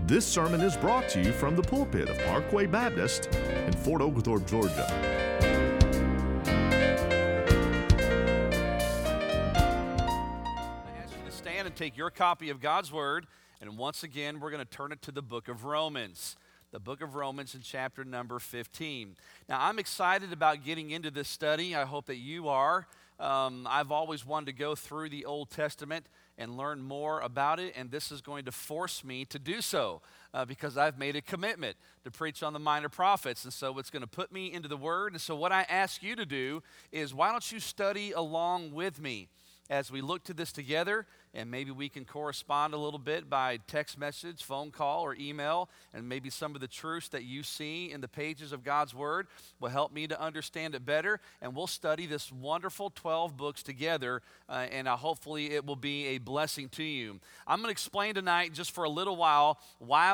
This sermon is brought to you from the pulpit of Parkway Baptist in Fort Oglethorpe, Georgia. I ask you to stand and take your copy of God's Word, and once again, we're going to turn it to the book of Romans. The book of Romans in chapter number 15. Now, I'm excited about getting into this study. I hope that you are. I've always wanted to go through the Old Testament and learn more about it, and this is going to force me to do so because I've made a commitment to preach on the minor prophets, and so it's going to put me into the Word. And so what I ask you to do is, why don't you study along with me as we look to this together, and maybe we can correspond a little bit by text message, phone call, or email, and maybe some of the truths that you see in the pages of God's Word will help me to understand it better, and we'll study this wonderful 12 books together, and hopefully it will be a blessing to you. I'm going to explain tonight, just for a little while, why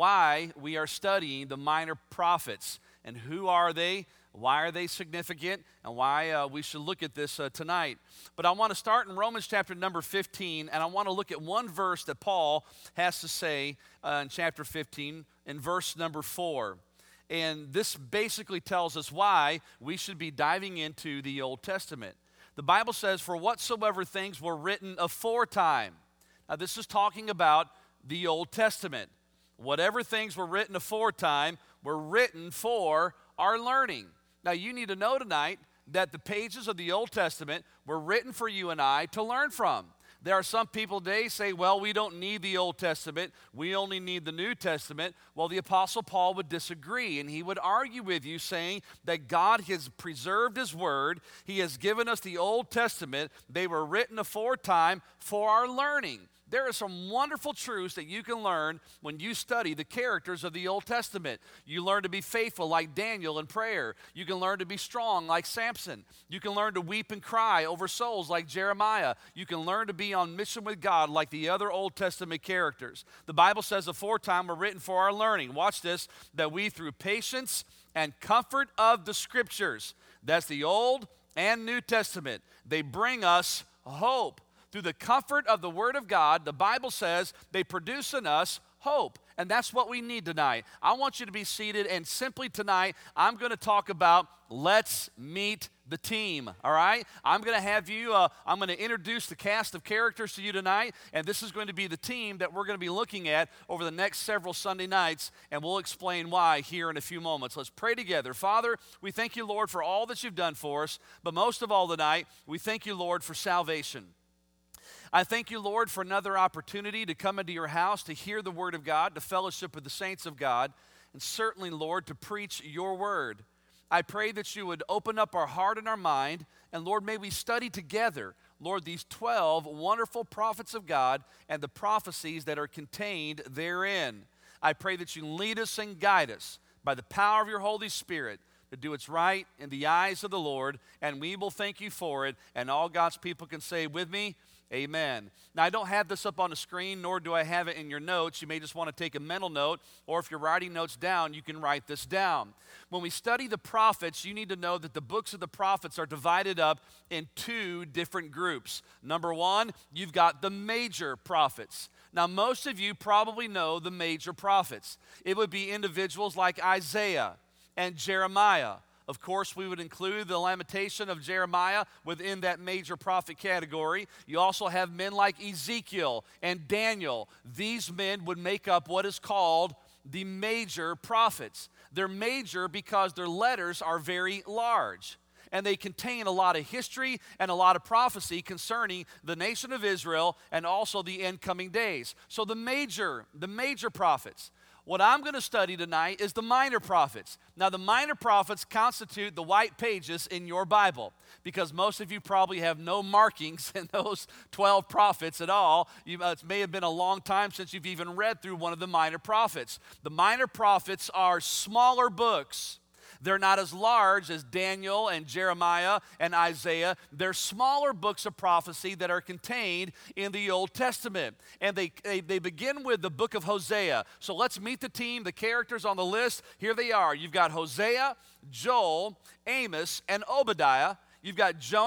we are studying the minor prophets, and who are they, why are they significant, and why we should look at this tonight. But I want to start in Romans chapter number 15, and I want to look at one verse that Paul has to say in chapter 15, in verse number 4. And this basically tells us why we should be diving into the Old Testament. The Bible says, "For whatsoever things were written aforetime." Now this is talking about the Old Testament. Whatever things were written aforetime were written for our learning. Now, you need to know tonight that the pages of the Old Testament were written for you and I to learn from. There are some people today say, well, we don't need the Old Testament, we only need the New Testament. Well, the Apostle Paul would disagree, and he would argue with you, saying that God has preserved His Word. He has given us the Old Testament. They were written aforetime for our learning. There are some wonderful truths that you can learn when you study the characters of the Old Testament. You learn to be faithful like Daniel in prayer. You can learn to be strong like Samson. You can learn to weep and cry over souls like Jeremiah. You can learn to be on mission with God like the other Old Testament characters. The Bible says aforetime were written for our learning. Watch this, that we through patience and comfort of the Scriptures, that's the Old and New Testament, they bring us hope. Through the comfort of the Word of God, the Bible says they produce in us hope. And that's what we need tonight. I want you to be seated, and simply tonight, I'm going to talk about let's meet the team, all right? I'm going to have you, I'm going to introduce the cast of characters to you tonight, and this is going to be the team that we're going to be looking at over the next several Sunday nights, and we'll explain why here in a few moments. Let's pray together. Father, we thank you, Lord, for all that you've done for us, but most of all tonight, we thank you, Lord, for salvation. I thank you, Lord, for another opportunity to come into your house, to hear the word of God, to fellowship with the saints of God, and certainly, Lord, to preach your word. I pray that you would open up our heart and our mind, and Lord, may we study together, Lord, these 12 wonderful prophets of God and the prophecies that are contained therein. I pray that you lead us and guide us by the power of your Holy Spirit to do what's right in the eyes of the Lord, and we will thank you for it, and all God's people can say with me, amen. Now, I don't have this up on the screen, nor do I have it in your notes. You may just want to take a mental note, or if you're writing notes down, you can write this down. When we study the prophets, you need to know that the books of the prophets are divided up in two different groups. Number one, you've got the major prophets. Now, most of you probably know the major prophets. It would be individuals like Isaiah and Jeremiah. Of course, we would include the lamentation of Jeremiah within that major prophet category. You also have men like Ezekiel and Daniel. These men would make up what is called the major prophets. They're major because their letters are very large, and they contain a lot of history and a lot of prophecy concerning the nation of Israel and also the incoming days. So the major prophets. What I'm going to study tonight is the minor prophets. Now, the minor prophets constitute the white pages in your Bible, because most of you probably have no markings in those 12 prophets at all. It may have been a long time since you've even read through one of the minor prophets. The minor prophets are smaller books. They're not as large as Daniel and Jeremiah and Isaiah. They're smaller books of prophecy that are contained in the Old Testament. And they begin with the book of Hosea. So let's meet the team, the characters on the list. Here they are. You've got Hosea, Joel, Amos, and Obadiah. You've got Jonah,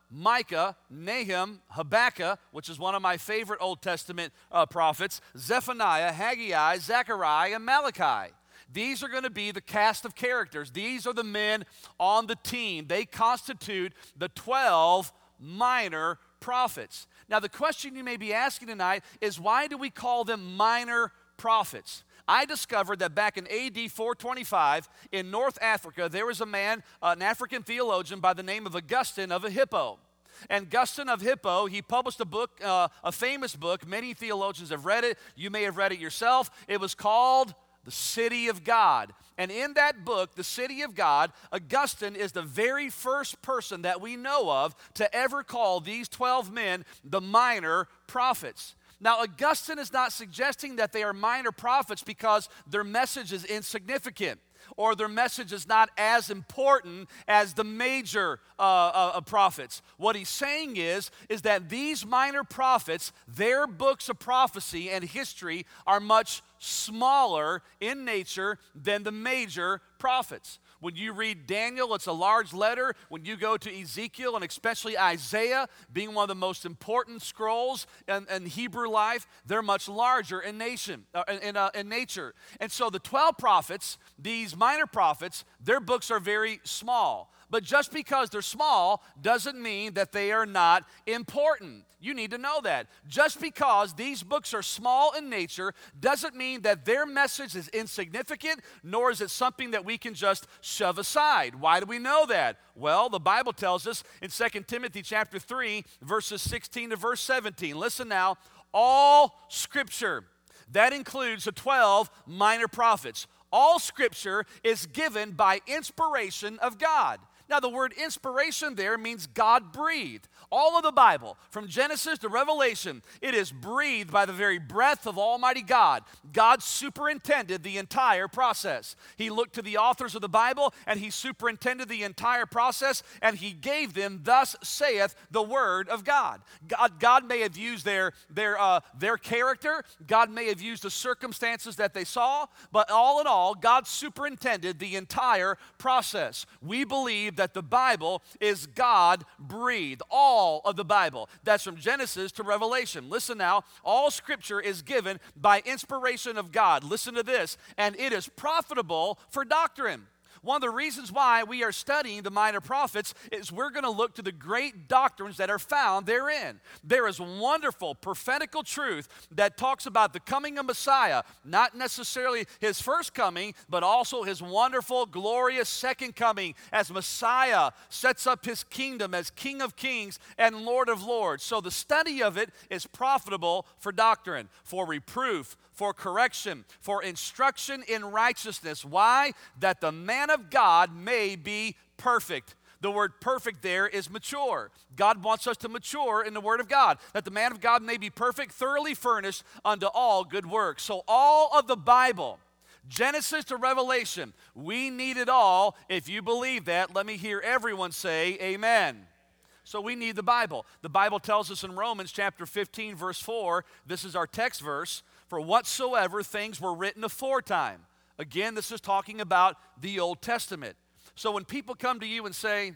Micah, Nahum, Habakkuk, which is one of my favorite Old Testament prophets, Zephaniah, Haggai, Zechariah, and Malachi. These are going to be the cast of characters. These are the men on the team. They constitute the 12 minor prophets. Now, the question you may be asking tonight is, why do we call them minor prophets? I discovered that back in AD 425 in North Africa, there was a man, an African theologian by the name of Augustine of Hippo. And Augustine of Hippo, he published a book, a famous book. Many theologians have read it. You may have read it yourself. It was called The City of God. And in that book, The City of God, Augustine is the very first person that we know of to ever call these 12 men the minor prophets. Now, Augustine is not suggesting that they are minor prophets because their message is insignificant or their message is not as important as the major prophets. What he's saying is that these minor prophets, their books of prophecy and history are much smaller in nature than the major prophets. When you read Daniel, it's a large letter. When you go to Ezekiel, and especially Isaiah, being one of the most important scrolls in Hebrew life, they're much larger in nature. And so the 12 prophets, these minor prophets, their books are very small. But just because they're small doesn't mean that they are not important. You need to know that. Just because these books are small in nature doesn't mean that their message is insignificant, nor is it something that we can just shove aside. Why do we know that? Well, the Bible tells us in 2 Timothy chapter 3, verses 16 to verse 17. Listen now, all Scripture, that includes the 12 minor prophets, all Scripture is given by inspiration of God. Now, the word inspiration there means God-breathed. All of the Bible, from Genesis to Revelation, it is breathed by the very breath of Almighty God. God superintended the entire process. He looked to the authors of the Bible, and He superintended the entire process, and He gave them, thus saith the Word of God. God may have used their character. God may have used the circumstances that they saw, but all in all, God superintended the entire process. We believe that the Bible is God-breathed. All of the Bible. That's from Genesis to Revelation. Listen now, all Scripture is given by inspiration of God. Listen to this, and it is profitable for doctrine. One of the reasons why we are studying the minor prophets is we're going to look to the great doctrines that are found therein. There is wonderful prophetical truth that talks about the coming of Messiah, not necessarily His first coming, but also His wonderful, glorious second coming as Messiah sets up His kingdom as King of Kings and Lord of Lords. So the study of it is profitable for doctrine, for reproof, for correction, for instruction in righteousness. Why? That the man of God may be perfect. The word perfect there is mature. God wants us to mature in the Word of God, that the man of God may be perfect, thoroughly furnished unto all good works. So all of the Bible, Genesis to Revelation, we need it all. If you believe that, let me hear everyone say amen. So we need the Bible. The Bible tells us in Romans chapter 15, verse 4, this is our text verse, for whatsoever things were written aforetime. Again, this is talking about the Old Testament. So when people come to you and say,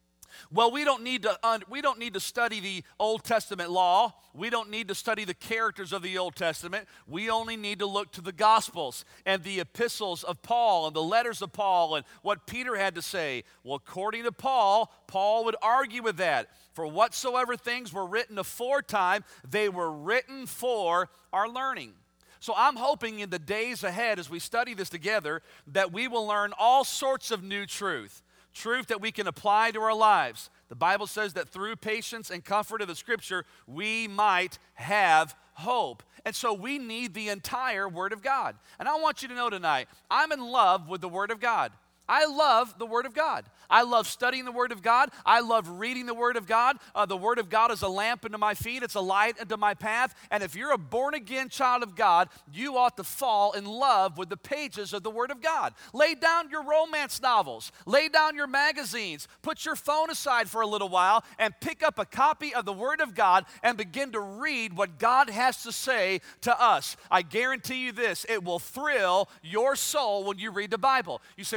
well, we don't need to study the Old Testament law. We don't need to study the characters of the Old Testament. We only need to look to the Gospels and the epistles of Paul and the letters of Paul and what Peter had to say. Well, according to Paul, Paul would argue with that. For whatsoever things were written aforetime, they were written for our learning. So I'm hoping in the days ahead as we study this together that we will learn all sorts of new truth that we can apply to our lives. The Bible says that through patience and comfort of the Scripture, we might have hope. And so we need the entire Word of God. And I want you to know tonight, I'm in love with the Word of God. I love the Word of God. I love studying the Word of God. I love reading the Word of God. The Word of God is a lamp unto my feet. It's a light unto my path. And if you're a born-again child of God, you ought to fall in love with the pages of the Word of God. Lay down your romance novels. Lay down your magazines. Put your phone aside for a little while and pick up a copy of the Word of God and begin to read what God has to say to us. I guarantee you this, it will thrill your soul when you read the Bible. You say, well, Brother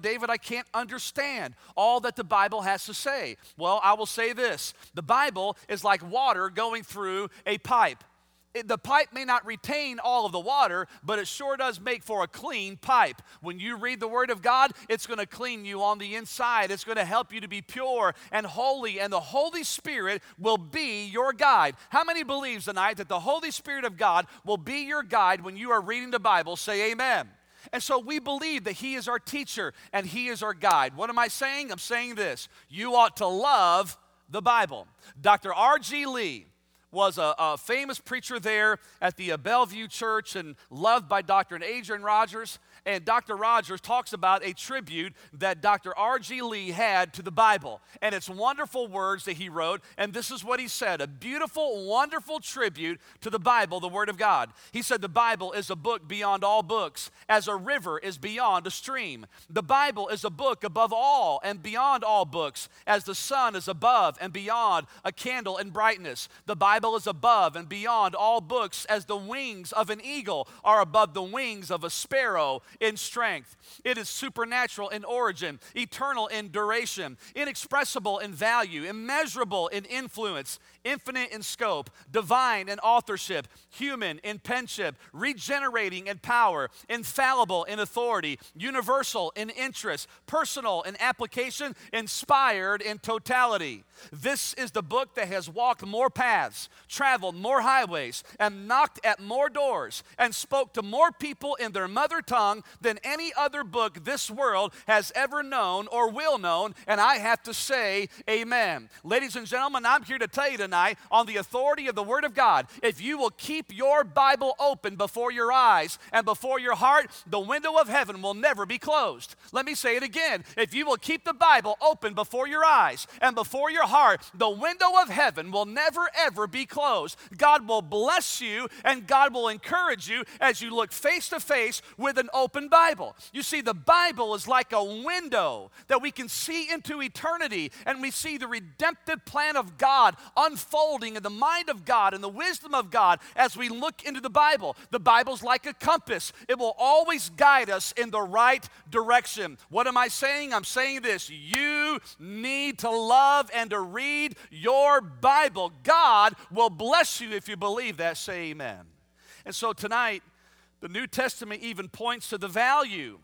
David, I can't understand all that the Bible has to say. Well, I will say this. The Bible is like water going through a pipe. The pipe may not retain all of the water, but it sure does make for a clean pipe. When you read the Word of God, it's going to clean you on the inside. It's going to help you to be pure and holy, and the Holy Spirit will be your guide. How many believes tonight that the Holy Spirit of God will be your guide when you are reading the Bible? Say amen. And so we believe that He is our teacher and He is our guide. What am I saying? I'm saying this. You ought to love the Bible. Dr. R.G. Lee was a famous preacher there at the Bellevue Church and loved by Dr. Adrian Rogers. And Dr. Rogers talks about a tribute that Dr. R.G. Lee had to the Bible. And it's wonderful words that he wrote. And this is what he said, a beautiful, wonderful tribute to the Bible, the Word of God. He said, the Bible is a book beyond all books, as a river is beyond a stream. The Bible is a book above all and beyond all books, as the sun is above and beyond a candle in brightness. The Bible is above and beyond all books, as the wings of an eagle are above the wings of a sparrow in strength. It is supernatural in origin, eternal in duration, inexpressible in value, immeasurable in influence, infinite in scope, divine in authorship, human in penship, regenerating in power, infallible in authority, universal in interest, personal in application, inspired in totality. This is the book that has walked more paths, traveled more highways, and knocked at more doors, and spoke to more people in their mother tongue than any other book this world has ever known or will know, and I have to say amen. Ladies and gentlemen, I'm here to tell you tonight on the authority of the Word of God, if you will keep your Bible open before your eyes and before your heart, the window of heaven will never be closed. Let me say it again. If you will keep the Bible open before your eyes and before your heart, the window of heaven will never ever be closed. God will bless you and God will encourage you as you look face to face with an open Bible. You see, the Bible is like a window that we can see into eternity, and we see the redemptive plan of God unfolding in the mind of God and the wisdom of God as we look into the Bible. The Bible's like a compass. It will always guide us in the right direction. What am I saying? I'm saying this. You need to love and to read your Bible. God will bless you if you believe that. Say amen. And so tonight, the New Testament even points to the value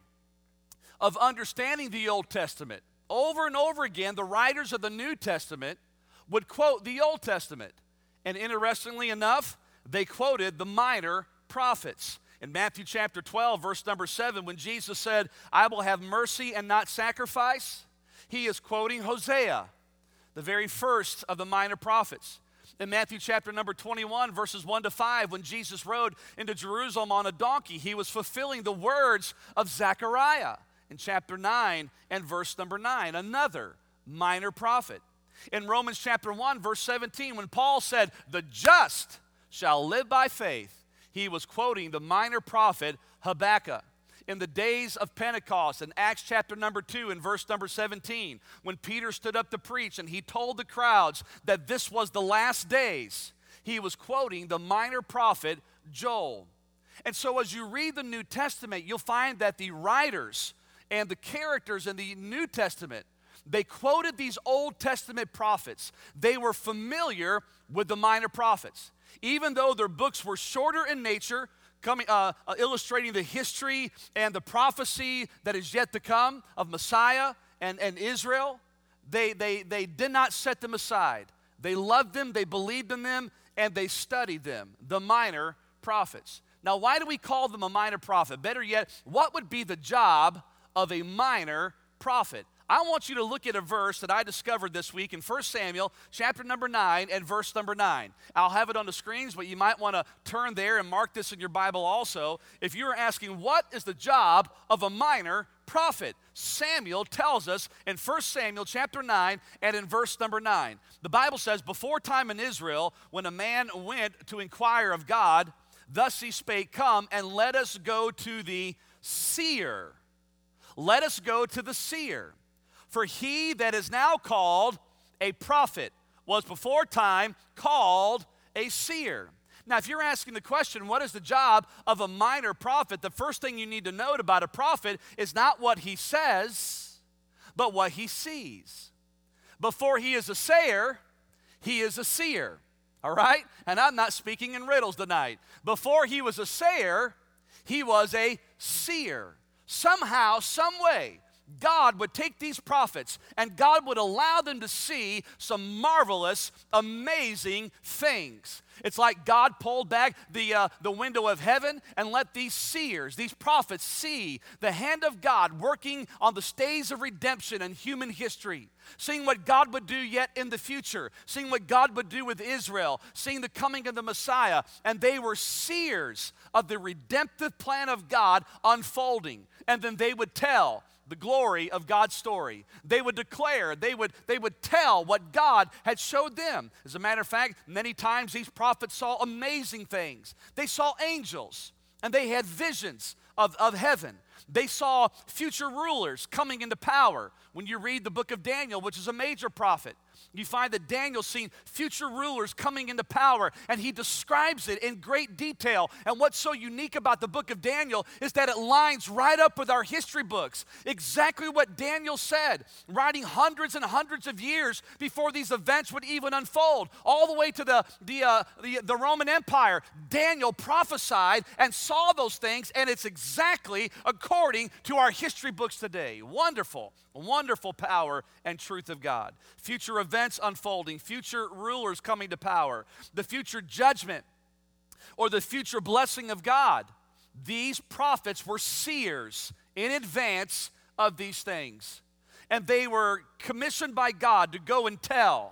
of understanding the Old Testament. Over and over again, the writers of the New Testament would quote the Old Testament. And interestingly enough, they quoted the minor prophets. In Matthew chapter 12, verse number 7, when Jesus said, I will have mercy and not sacrifice, he is quoting Hosea, the very first of the minor prophets. In Matthew chapter number 21, verses 1 to 5, when Jesus rode into Jerusalem on a donkey, he was fulfilling the words of Zechariah in chapter 9 and verse number 9, another minor prophet. In Romans chapter 1, verse 17, when Paul said, the just shall live by faith, he was quoting the minor prophet Habakkuk. In the days of Pentecost, in Acts chapter number 2 and verse number 17, when Peter stood up to preach and he told the crowds that this was the last days, he was quoting the minor prophet Joel. And so as you read the New Testament, you'll find that the writers and the characters in the New Testament, they quoted these Old Testament prophets. They were familiar with the minor prophets. Even though their books were shorter in nature, illustrating the history and the prophecy that is yet to come of Messiah and Israel, they did not set them aside. They loved them, they believed in them, and they studied them, the minor prophets. Now, why do we call them a minor prophet? Better yet, what would be the job of a minor prophet? I want you to look at a verse that I discovered this week in 1 Samuel chapter number 9 and verse number 9. I'll have it on the screens, but you might want to turn there and mark this in your Bible also. If you're asking, what is the job of a minor prophet? Samuel tells us in 1 Samuel chapter 9 and in verse number 9. The Bible says, before time in Israel, when a man went to inquire of God, thus he spake, come and let us go to the seer. Let us go to the seer. For he that is now called a prophet was before time called a seer. Now, if you're asking the question, what is the job of a minor prophet? The first thing you need to note about a prophet is not what he says, but what he sees. Before he is a sayer, he is a seer. All right? And I'm not speaking in riddles tonight. Before he was a sayer, he was a seer. Somehow, some way, God would take these prophets and God would allow them to see some marvelous, amazing things. It's like God pulled back the window of heaven and let these seers, these prophets, see the hand of God working on the stage of redemption in human history, seeing what God would do yet in the future, seeing what God would do with Israel, seeing the coming of the Messiah. And they were seers of the redemptive plan of God unfolding. And then they would tell the glory of God's story. They would declare, they would tell what God had showed them. As a matter of fact, many times these prophets saw amazing things. They saw angels, and they had visions of heaven. They saw future rulers coming into power. When you read the book of Daniel, which is a major prophet, you find that Daniel's seen future rulers coming into power, and he describes it in great detail. And what's so unique about the book of Daniel is that it lines right up with our history books. Exactly what Daniel said, writing hundreds and hundreds of years before these events would even unfold, all the way to the Roman Empire. Daniel prophesied and saw those things, and it's exactly according to our history books today. Wonderful, wonderful power and truth of God. Future events unfolding, future rulers coming to power, the future judgment or the future blessing of God. These prophets were seers in advance of these things. And they were commissioned by God to go and tell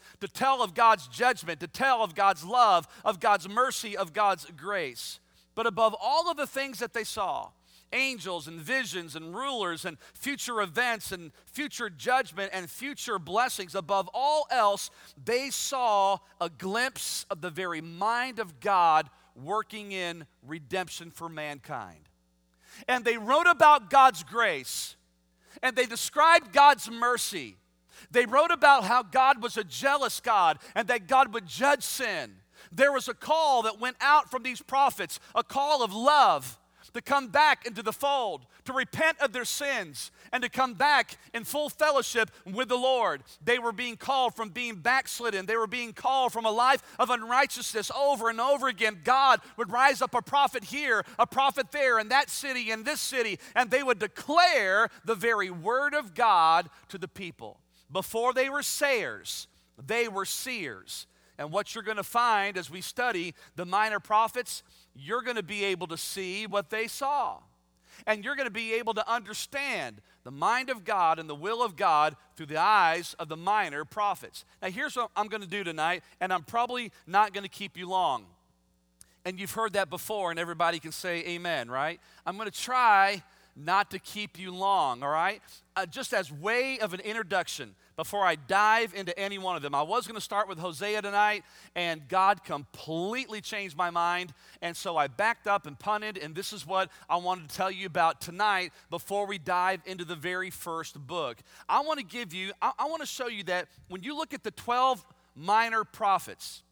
of God's judgment, to tell of God's love, of God's mercy, of God's grace. But above all of the things that they saw, angels and visions and rulers and future events and future judgment and future blessings, above all else, they saw a glimpse of the very mind of God working in redemption for mankind. And they wrote about God's grace, and they described God's mercy. They wrote about how God was a jealous God and that God would judge sin. There was a call that went out from these prophets, a call of love, to come back into the fold, to repent of their sins, and to come back in full fellowship with the Lord. They were being called from being backslidden. They were being called from a life of unrighteousness over and over again. God would rise up a prophet here, a prophet there, in that city, in this city, and they would declare the very word of God to the people. Before they were sayers, they were seers. And what you're going to find as we study the minor prophets, you're going to be able to see what they saw. And you're going to be able to understand the mind of God and the will of God through the eyes of the minor prophets. Now, here's what I'm going to do tonight, and I'm probably not going to keep you long. And you've heard that before, and everybody can say amen, right? I'm going to try not to keep you long, all right? Just as way of an introduction, before I dive into any one of them. I was going to start with Hosea tonight, and God completely changed my mind, and so I backed up and punted, and this is what I wanted to tell you about tonight before we dive into the very first book. I want to show you that when you look at the 12 minor prophets,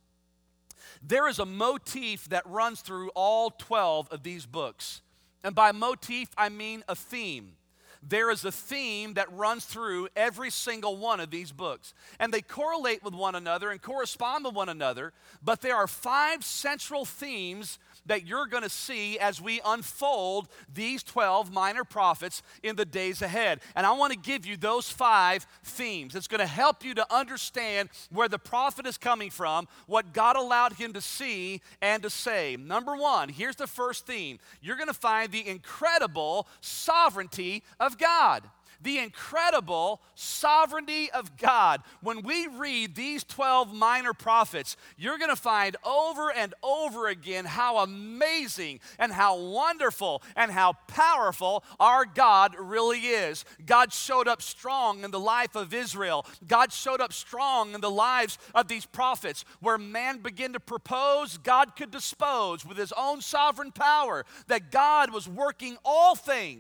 there is a motif that runs through all 12 of these books. And by motif, I mean a theme. There is a theme that runs through every single one of these books. And they correlate with one another and correspond with one another, but there are 5 central themes that you're going to see as we unfold these 12 minor prophets in the days ahead. And I want to give you those 5 themes. It's going to help you to understand where the prophet is coming from, what God allowed him to see and to say. Number 1, here's the first theme. You're going to find the incredible sovereignty of God. The incredible sovereignty of God. When we read these 12 minor prophets, you're going to find over and over again how amazing and how wonderful and how powerful our God really is. God showed up strong in the life of Israel. God showed up strong in the lives of these prophets. Where man began to propose, God could dispose with his own sovereign power. That God was working all things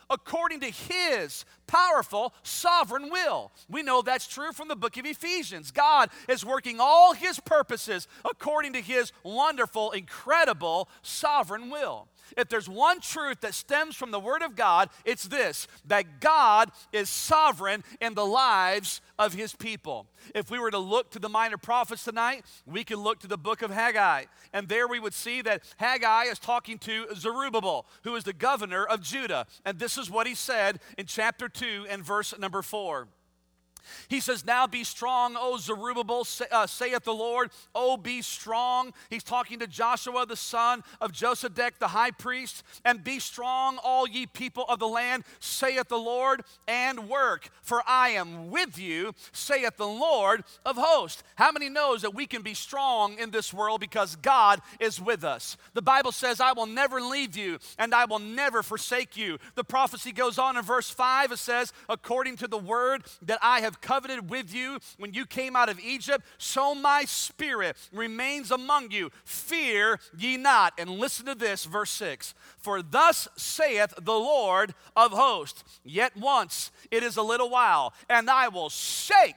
according to his powerful, sovereign will. We know that's true from the book of Ephesians. God is working all his purposes according to his wonderful, incredible, sovereign will. If there's one truth that stems from the Word of God, it's this, that God is sovereign in the lives of his people. If we were to look to the minor prophets tonight, we can look to the book of Haggai. And there we would see that Haggai is talking to Zerubbabel, who is the governor of Judah. And this is what he said in chapter 2 and verse number 4. He says, now be strong, O Zerubbabel, saith the Lord. Oh, be strong. He's talking to Joshua, the son of Josedech, the high priest. And be strong, all ye people of the land, saith the Lord, and work. For I am with you, saith the Lord of hosts. How many knows that we can be strong in this world because God is with us? The Bible says, I will never leave you, and I will never forsake you. The prophecy goes on in verse 5. It says, according to the word that I have covenanted with you when you came out of Egypt, so my spirit remains among you. Fear ye not. And listen to this, verse 6. For thus saith the Lord of hosts, yet once it is a little while, and I will shake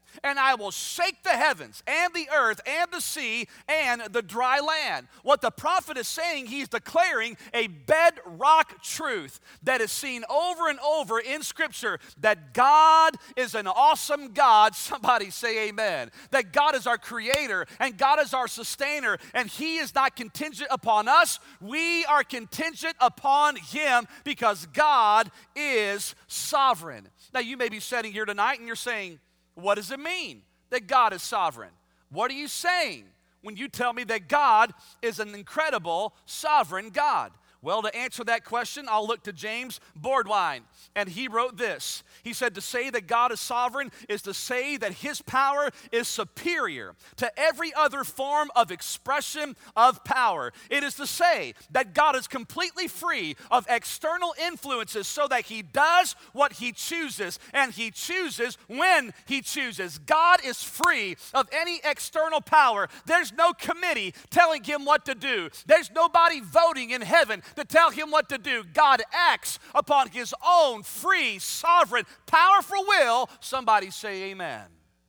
the heavens and the earth and the sea and the dry land. What the prophet is saying, he's declaring a bedrock truth that is seen over and over in Scripture, that God is an awesome God. Somebody say amen. That God is our creator and God is our sustainer, and he is not contingent upon us. We are contingent upon him because God is sovereign. Now you may be sitting here tonight and you're saying, what does it mean that God is sovereign? What are you saying when you tell me that God is an incredible, sovereign God? Well, to answer that question, I'll look to James Bordwine, and he wrote this. He said, to say that God is sovereign is to say that his power is superior to every other form of expression of power. It is to say that God is completely free of external influences so that he does what he chooses, and he chooses when he chooses. God is free of any external power. There's no committee telling him what to do. There's nobody voting in heaven to tell him what to do. God acts upon his own free, sovereign, powerful will. Somebody say amen.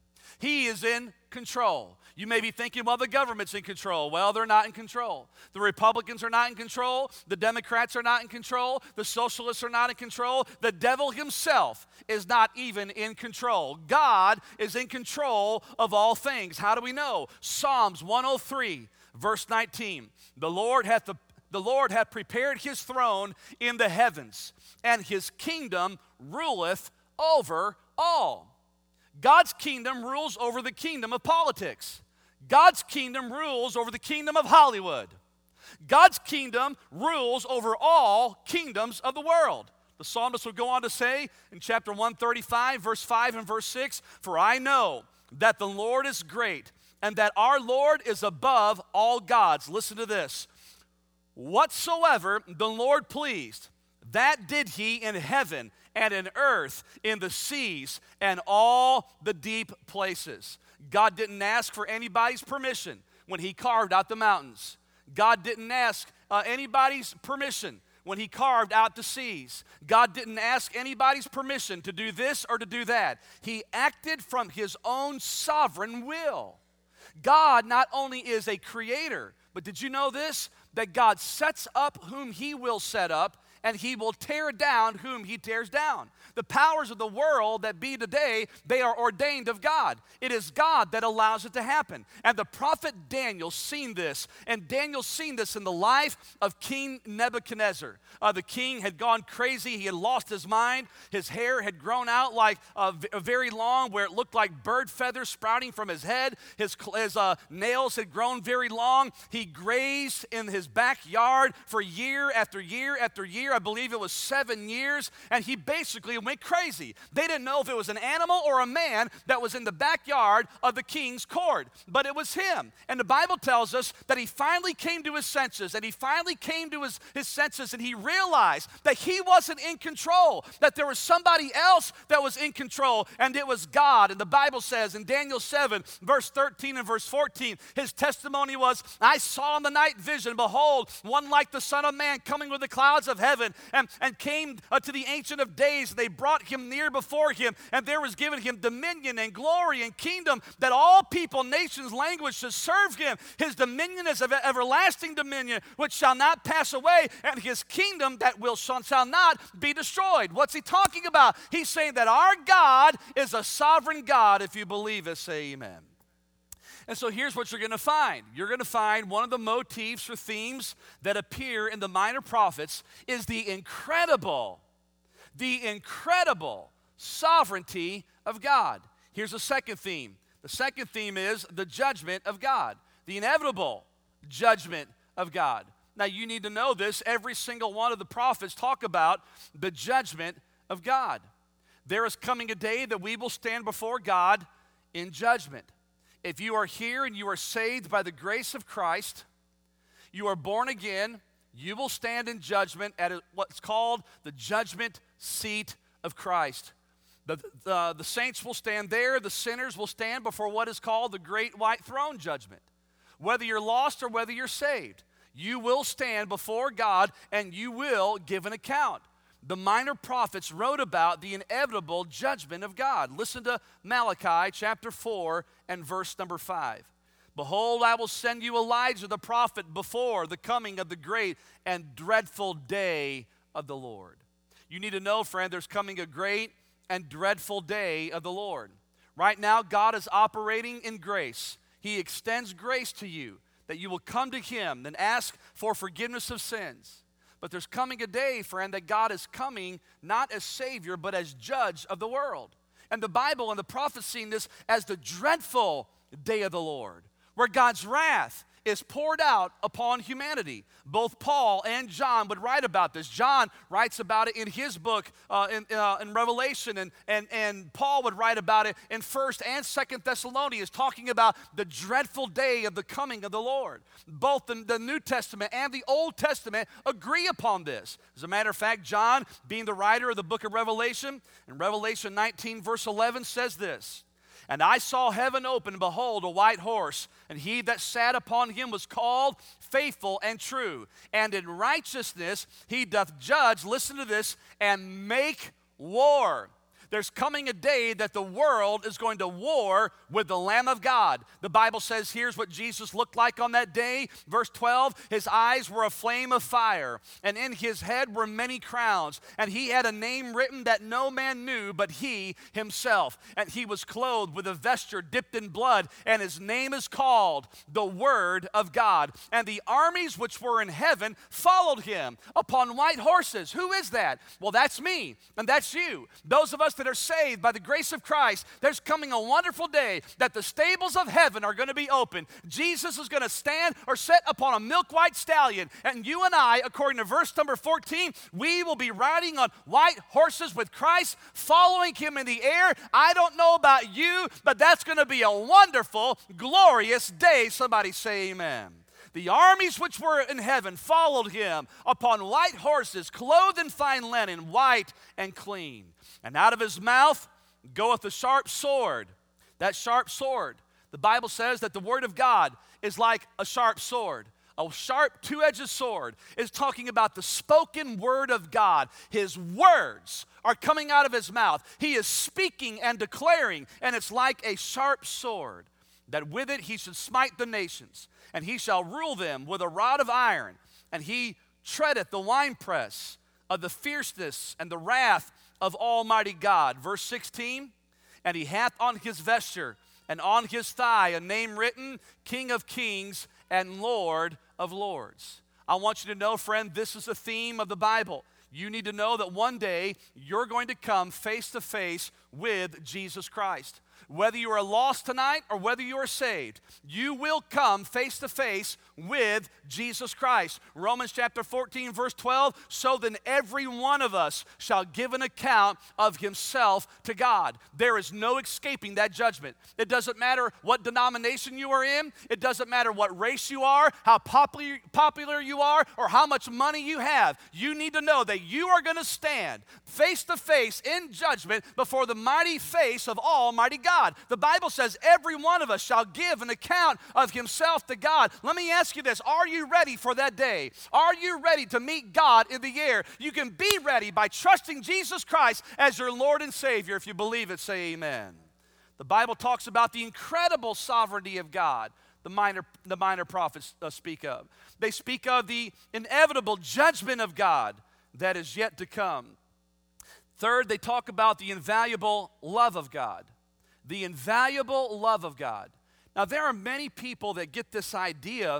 He is in control. You may be thinking, well, the government's in control. Well, they're not in control. The Republicans are not in control. The Democrats are not in control. The socialists are not in control. The devil himself is not even in control. God is in control of all things. How do we know? Psalms 103, verse 19. The Lord hath prepared his throne in the heavens, and his kingdom ruleth over all. God's kingdom rules over the kingdom of politics. God's kingdom rules over the kingdom of Hollywood. God's kingdom rules over all kingdoms of the world. The psalmist would go on to say in chapter 135, verse 5 and verse 6, for I know that the Lord is great, and that our Lord is above all gods. Listen to this. Whatsoever the Lord pleased, that did he in heaven and in earth, in the seas and all the deep places. God didn't ask for anybody's permission when he carved out the mountains. God didn't ask anybody's permission when he carved out the seas. God didn't ask anybody's permission to do this or to do that. He acted from his own sovereign will. God not only is a creator, but did you know this? That God sets up whom he will set up, and he will tear down whom he tears down. The powers of the world that be today, they are ordained of God. It is God that allows it to happen. And the prophet Daniel seen this, and Daniel seen this in the life of King Nebuchadnezzar. The king had gone crazy. He had lost his mind. His hair had grown out like very long, where it looked like bird feathers sprouting from his head. His nails had grown very long. He grazed in his backyard for year after year after year. I believe it was 7 years, and he basically went crazy. They didn't know if it was an animal or a man that was in the backyard of the king's court, but it was him. And the Bible tells us that he finally came to his senses, and he finally came to his senses, and he realized that he wasn't in control, that there was somebody else that was in control, and it was God. And the Bible says in Daniel 7, verse 13 and verse 14, his testimony was, I saw in the night vision, behold, one like the Son of Man coming with the clouds of heaven. heaven and came to the Ancient of Days. They brought him near before him, and there was given him dominion and glory and kingdom, that all people, nations, language should serve him. His dominion is of everlasting dominion, which shall not pass away, and his kingdom that shall not be destroyed. What's he talking about? He's saying that our God is a sovereign God. If you believe it, say amen. And so here's what you're going to find. You're going to find one of the motifs or themes that appear in the minor prophets is the incredible sovereignty of God. Here's a second theme. The second theme is the judgment of God, the inevitable judgment of God. Now, you need to know this. Every single one of the prophets talk about the judgment of God. There is coming a day that we will stand before God in judgment. If you are here and you are saved by the grace of Christ, you are born again, you will stand in judgment at what's called the judgment seat of Christ. The saints will stand there. The sinners will stand before what is called the great white throne judgment. Whether you're lost or whether you're saved, you will stand before God and you will give an account. The minor prophets wrote about the inevitable judgment of God. Listen to Malachi chapter 4 and verse number 5. Behold, I will send you Elijah the prophet before the coming of the great and dreadful day of the Lord. You need to know, friend, there's coming a great and dreadful day of the Lord. Right now, God is operating in grace. He extends grace to you, that you will come to him and ask for forgiveness of sins. But there's coming a day, friend, that God is coming not as Savior, but as Judge of the world. And the Bible and the prophets see this as the dreadful day of the Lord, where God's wrath is poured out upon humanity. Both Paul and John would write about this. John writes about it in his book in Revelation, and Paul would write about it in 1st and 2nd Thessalonians, talking about the dreadful day of the coming of the Lord. Both the New Testament and the Old Testament agree upon this. As a matter of fact, John, being the writer of the book of Revelation, in Revelation 19, verse 11, says this, And I saw heaven open, and behold, a white horse, and he that sat upon him was called Faithful and True. And in righteousness he doth judge, listen to this, and make war. There's coming a day that the world is going to war with the Lamb of God. The Bible says, here's what Jesus looked like on that day. Verse 12, his eyes were a flame of fire, and in his head were many crowns. And he had a name written that no man knew but he himself. And he was clothed with a vesture dipped in blood, and his name is called the Word of God. And the armies which were in heaven followed him upon white horses. Who is that? Well, that's me, and that's you. Those of us that are saved by the grace of Christ, there's coming a wonderful day that the stables of heaven are going to be open. Jesus is going to stand or sit upon a milk white stallion, and you and I, according to verse number 14, we will be riding on white horses with Christ, following him in the air. I don't know about you, but that's going to be a wonderful, glorious day. Somebody say amen. The armies which were in heaven followed him upon white horses, clothed in fine linen, white and clean. And out of his mouth goeth a sharp sword. That sharp sword, the Bible says that the word of God is like a sharp sword. A sharp two-edged sword is talking about the spoken word of God. His words are coming out of his mouth. He is speaking and declaring, and it's like a sharp sword, that with it he should smite the nations, and he shall rule them with a rod of iron, and he treadeth the winepress of the fierceness and the wrath of Almighty God. Verse 16, and he hath on his vesture and on his thigh a name written, King of Kings and Lord of Lords. I want you to know, friend, this is the theme of the Bible. You need to know that one day you're going to come face to face with Jesus Christ. Whether you are lost tonight or whether you are saved, you will come face to face with Jesus Christ. Romans chapter 14, verse 12, so then every one of us shall give an account of himself to God. There is no escaping that judgment. It doesn't matter what denomination you are in. It doesn't matter what race you are, how popular you are, or how much money you have. You need to know that you are going to stand face to face in judgment before the mighty face of Almighty God. The Bible says every one of us shall give an account of himself to God. Let me ask you this. Are you ready for that day? Are you ready to meet God in the air? You can be ready by trusting Jesus Christ as your Lord and Savior. If you believe it, say amen. The Bible talks about the incredible sovereignty of God. The minor prophets speak of. They speak of the inevitable judgment of God that is yet to come. Third, they talk about the invaluable love of God. The invaluable love of God. Now, there are many people that get this idea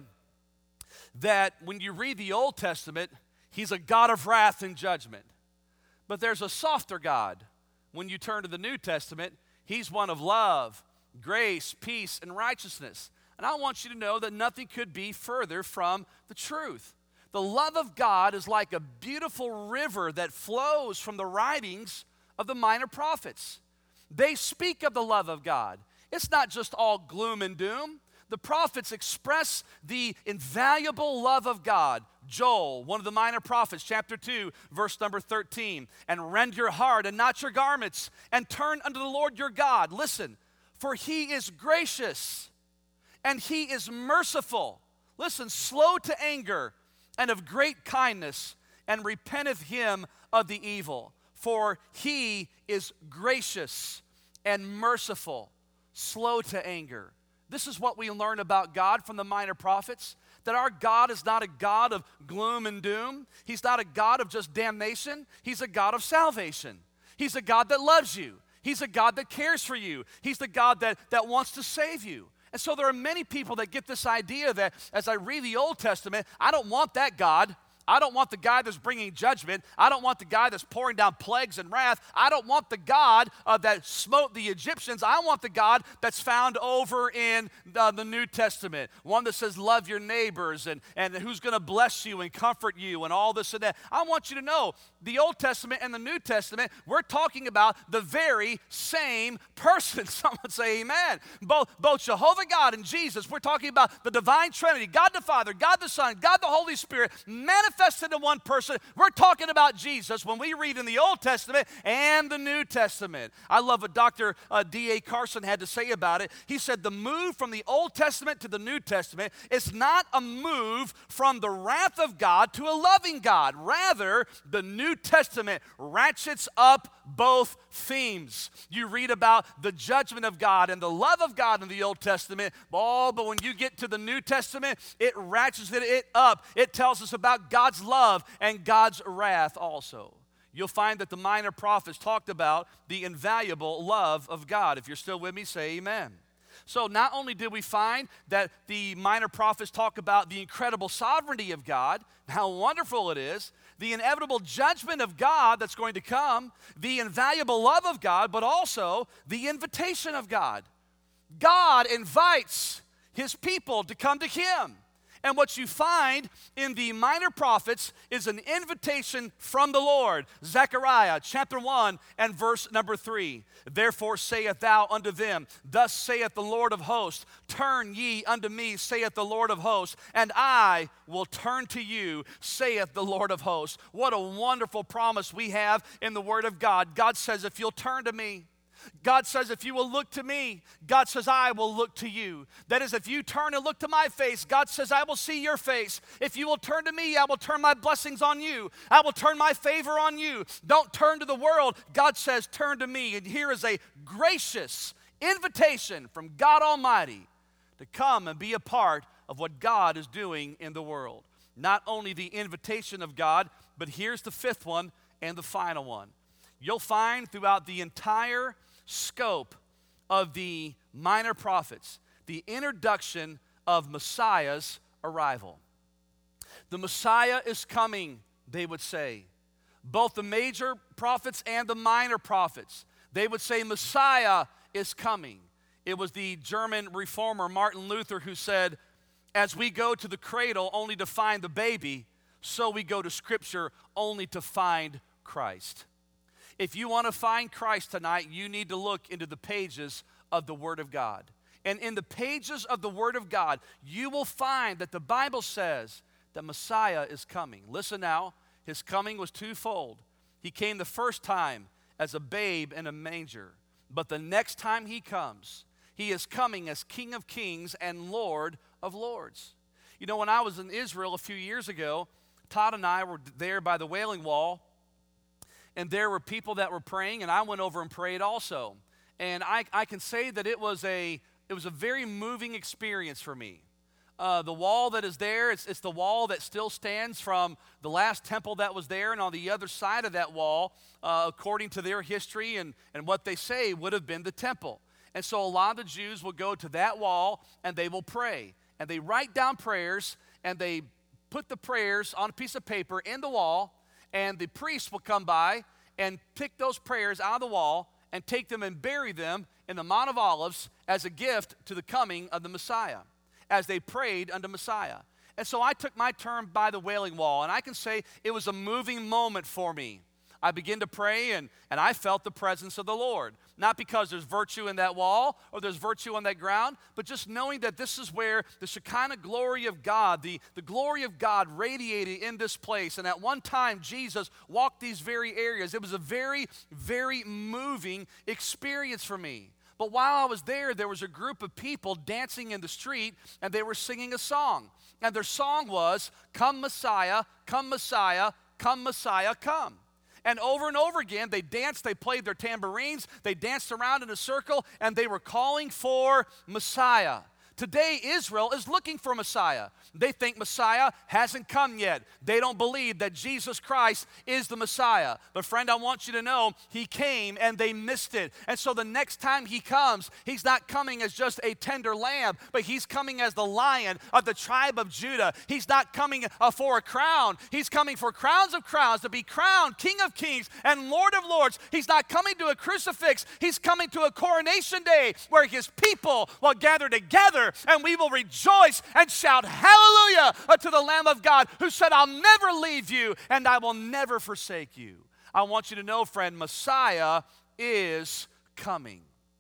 that when you read the Old Testament, he's a God of wrath and judgment. But there's a softer God. When you turn to the New Testament, he's one of love, grace, peace, and righteousness. And I want you to know that nothing could be further from the truth. The love of God is like a beautiful river that flows from the writings of the minor prophets. They speak of the love of God. It's not just all gloom and doom. The prophets express the invaluable love of God. Joel, one of the minor prophets, chapter 2, verse number 13. And rend your heart and not your garments, and turn unto the Lord your God. Listen, for he is gracious and he is merciful. Listen, slow to anger and of great kindness, and repenteth him of the evil. For he is gracious and merciful, slow to anger. This is what we learn about God from the minor prophets, that our God is not a God of gloom and doom. He's not a God of just damnation. He's a God of salvation. He's a God that loves you. He's a God that cares for you. He's the God that wants to save you. And so there are many people that get this idea that as I read the Old Testament, I don't want that God. I don't want the guy that's bringing judgment. I don't want the guy that's pouring down plagues and wrath. I don't want the God that smote the Egyptians. I want the God that's found over in the New Testament. One that says love your neighbors and who's going to bless you and comfort you and all this and that. I want you to know the Old Testament and the New Testament, we're talking about the very same person. Someone say amen. Both Jehovah God and Jesus, we're talking about the divine Trinity, God the Father, God the Son, God the Holy Spirit, manifested in one person. We're talking about Jesus when we read in the Old Testament and the New Testament. I love what Dr. D.A. Carson had to say about it. He said the move from the Old Testament to the New Testament is not a move from the wrath of God to a loving God. Rather, the New Testament ratchets up both themes. You read about the judgment of God and the love of God in the Old Testament, but when you get to the New Testament, it ratchets it up. It tells us about God's love and God's wrath also. You'll find that the minor prophets talked about the invaluable love of God. If you're still with me, say amen. So not only did we find that the minor prophets talk about the incredible sovereignty of God, how wonderful it is, the inevitable judgment of God that's going to come, the invaluable love of God, but also the invitation of God. God invites his people to come to him. And what you find in the minor prophets is an invitation from the Lord. Zechariah chapter 1 and verse number 3. Therefore saith thou unto them, thus saith the Lord of hosts, turn ye unto me, saith the Lord of hosts, and I will turn to you, saith the Lord of hosts. What a wonderful promise we have in the Word of God. God says, if you'll turn to me, God says, if you will look to me, God says, I will look to you. That is, if you turn and look to my face, God says, I will see your face. If you will turn to me, I will turn my blessings on you. I will turn my favor on you. Don't turn to the world. God says, turn to me. And here is a gracious invitation from God Almighty to come and be a part of what God is doing in the world. Not only the invitation of God, but here's the fifth one and the final one. You'll find throughout the entire scope of the minor prophets the introduction of Messiah's arrival. The Messiah is coming, they would say. Both the major prophets and the minor prophets, they would say Messiah is coming. It was the German reformer Martin Luther who said, as we go to the cradle only to find the baby, so we go to Scripture only to find Christ. If you want to find Christ tonight, you need to look into the pages of the Word of God. And in the pages of the Word of God, you will find that the Bible says that Messiah is coming. Listen now, his coming was twofold. He came the first time as a babe in a manger. But the next time he comes, he is coming as King of Kings and Lord of Lords. You know, when I was in Israel a few years ago, Todd and I were there by the Wailing Wall, and there were people that were praying, and I went over and prayed also. And I can say that it was a very moving experience for me. The wall that is there, it's the wall that still stands from the last temple that was there, and on the other side of that wall, according to their history and what they say, would have been the temple. And so a lot of the Jews will go to that wall, and they will pray. And they write down prayers, and they put the prayers on a piece of paper in the wall, and the priest will come by and pick those prayers out of the wall and take them and bury them in the Mount of Olives as a gift to the coming of the Messiah, as they prayed unto Messiah. And so I took my turn by the Wailing Wall, and I can say it was a moving moment for me. I began to pray, and I felt the presence of the Lord. Not because there's virtue in that wall or there's virtue on that ground, but just knowing that this is where the Shekinah glory of God, the glory of God radiated in this place. And at one time, Jesus walked these very areas. It was a very, very moving experience for me. But while I was there was a group of people dancing in the street, and they were singing a song. And their song was, "Come Messiah, come Messiah, come Messiah, come." And over again, they danced, they played their tambourines, they danced around in a circle, and they were calling for Messiah. Today, Israel is looking for Messiah. They think Messiah hasn't come yet. They don't believe that Jesus Christ is the Messiah. But friend, I want you to know, he came and they missed it. And so the next time he comes, he's not coming as just a tender lamb, but he's coming as the Lion of the tribe of Judah. He's not coming for a crown. He's coming for crowns of crowns, to be crowned King of Kings and Lord of Lords. He's not coming to a crucifix. He's coming to a coronation day where his people will gather together, and we will rejoice and shout hallelujah to the Lamb of God who said, "I'll never leave you and I will never forsake you." I want you to know, friend, Messiah is coming.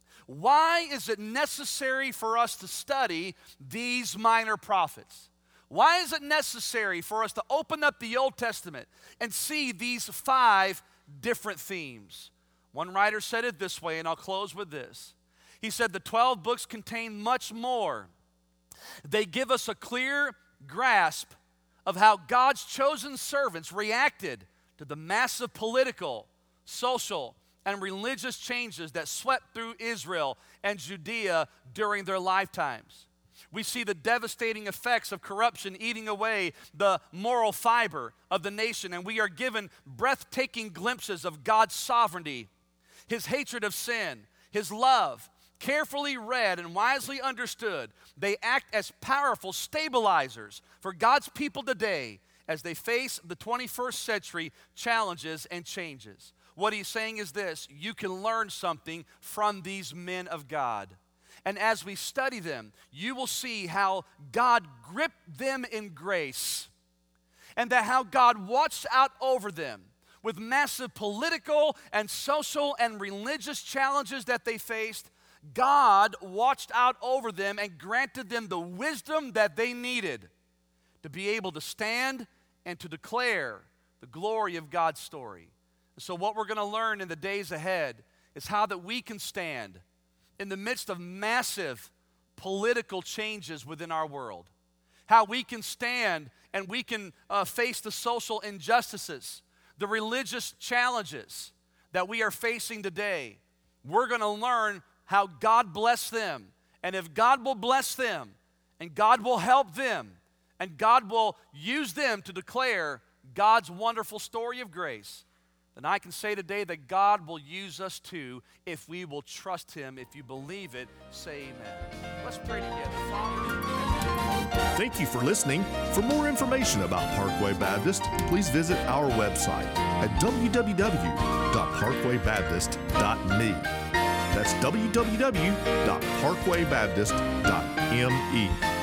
Why is it necessary for us to study these minor prophets? Why is it necessary for us to open up the Old Testament and see these 5 different themes? One writer said it this way, and I'll close with this. He said the 12 books contain much more. They give us a clear grasp of how God's chosen servants reacted to the massive political, social, and religious changes that swept through Israel and Judea during their lifetimes. We see the devastating effects of corruption eating away the moral fiber of the nation, and we are given breathtaking glimpses of God's sovereignty, his hatred of sin, his love. Carefully read and wisely understood, they act as powerful stabilizers for God's people today as they face the 21st century challenges and changes. What he's saying is this: you can learn something from these men of God. And as we study them, you will see how God gripped them in grace, and that how God watched out over them with massive political and social and religious challenges that they faced. God watched out over them and granted them the wisdom that they needed to be able to stand and to declare the glory of God's story. So what we're going to learn in the days ahead is how that we can stand in the midst of massive political changes within our world. How we can stand and we can face the social injustices, the religious challenges that we are facing today. We're going to learn how God blessed them. And if God will bless them, and God will help them, and God will use them to declare God's wonderful story of grace, then I can say today that God will use us too if we will trust him. If you believe it, say amen. Let's pray together. Father, thank you for listening. For more information about Parkway Baptist, please visit our website at www.parkwaybaptist.me. That's www.parkwaybaptist.me.